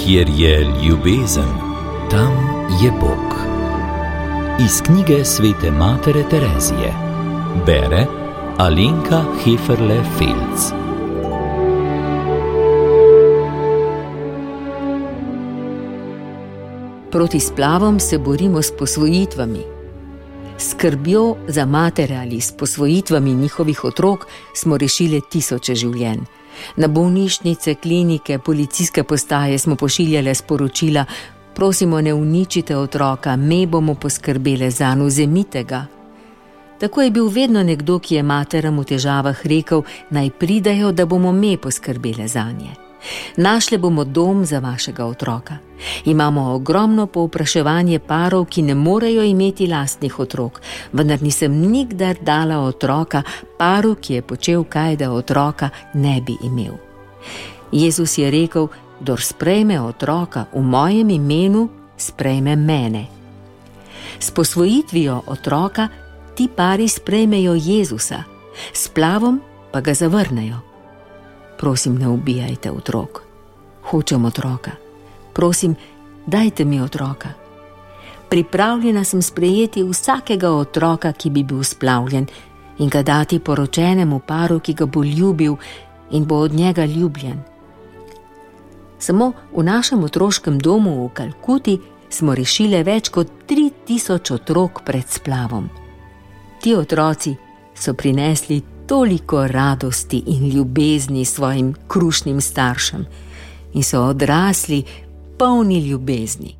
Kjer je ljubezen, tam je Bog. Iz knjige svete matere Terezije. Bere Alenka Heferle-Felc. Proti splavom se borimo s posvojitvami. Skrbjo za matere ali s posvojitvami njihovih otrok smo rešili tisoče življenj. Na bolnišnice, klinike, policijske postaje smo pošiljali sporočila: prosimo, ne uničite otroka, me bomo poskrbele zanj, vzemite ga. Tako je bil vedno nekdo, ki je materam v težavah rekel: naj pridejo, da bomo me poskrbele zanje. Našli bomo dom za vašega otroka. Imamo ogromno povpraševanje parov, ki ne morejo imeti lastnih otrok, vendar nisem nikdar dala otroka paru, ki je počel kaj, da otroka ne bi imel. Jezus je rekel: kdor sprejme otroka v mojem imenu, sprejme mene. S posvojitvijo otroka ti pari sprejmejo Jezusa, s splavom pa ga zavrnejo. Prosim, ne ubijajte otrok. Hočem otroka. Prosim, dajte mi otroka. Pripravljena sem sprejeti vsakega otroka, ki bi bil splavljen, in ga dati poročenemu paru, ki ga bo ljubil in bo od njega ljubljen. Samo v našem otroškem domu v Kalkuti smo rešili več kot 3000 otrok pred splavom. Ti otroci so prinesli toliko radosti in ljubezni svojim krušnim staršem in so odrasli polni ljubezni.